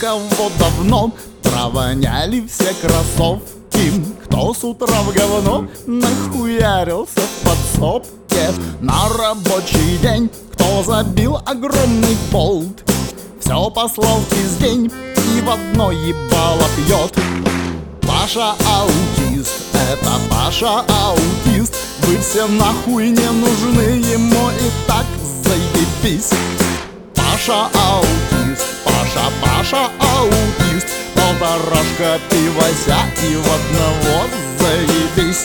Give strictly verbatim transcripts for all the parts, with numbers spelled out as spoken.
кого давно провоняли все кроссовки, кто с утра в говно нахуярился в подсобке на рабочий день, кто забил огромный болт, все послал в пиздень и в одно ебало пьет. Паша аутист, это Паша аутист, вы все нахуй не нужны, ему и так заебись. Паша аутист, Паша, Паша аутист, полторашка пивося и в одного заебись.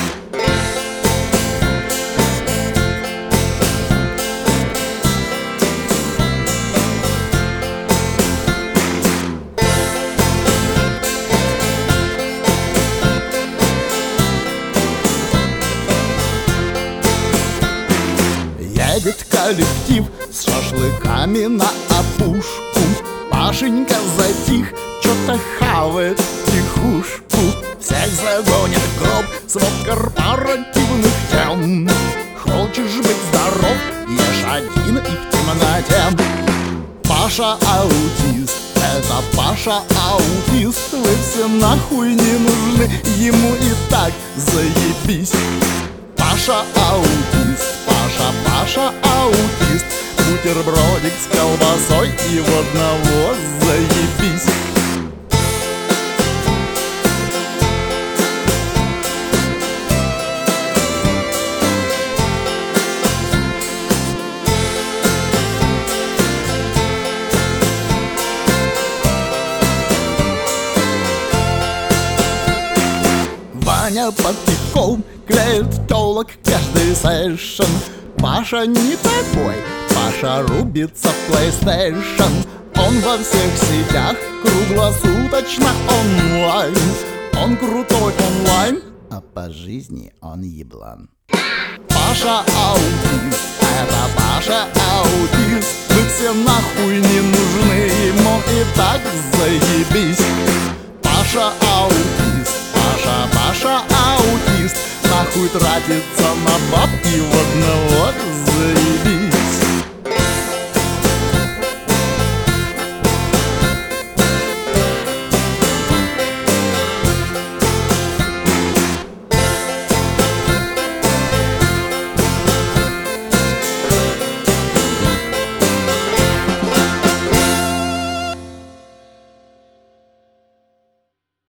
Едет коллектив с шашлыками на опушку, Пашенька затих, чё-то хавает тихушку. Всех загонит в гроб свод корпоративных тем. Хочешь быть здоров, ешь один и в темноте. Паша аутист, это Паша аутист, вы все нахуй не нужны, ему и так заебись. Паша аутист, Паша, Паша аутист, бутербродик с колбасой и в одного заебись. Ваня под пивком клеит телок каждый сэшн. Паша не такой, Паша рубится в PlayStation. Он во всех сетях круглосуточно онлайн. Он крутой онлайн, а по жизни он еблан. Паша аутист, это Паша аутист, вы все нахуй не нужны, ему и так заебись. Паша аутист, Паша, Паша аутист, нахуй тратится на баб и в одного заебись.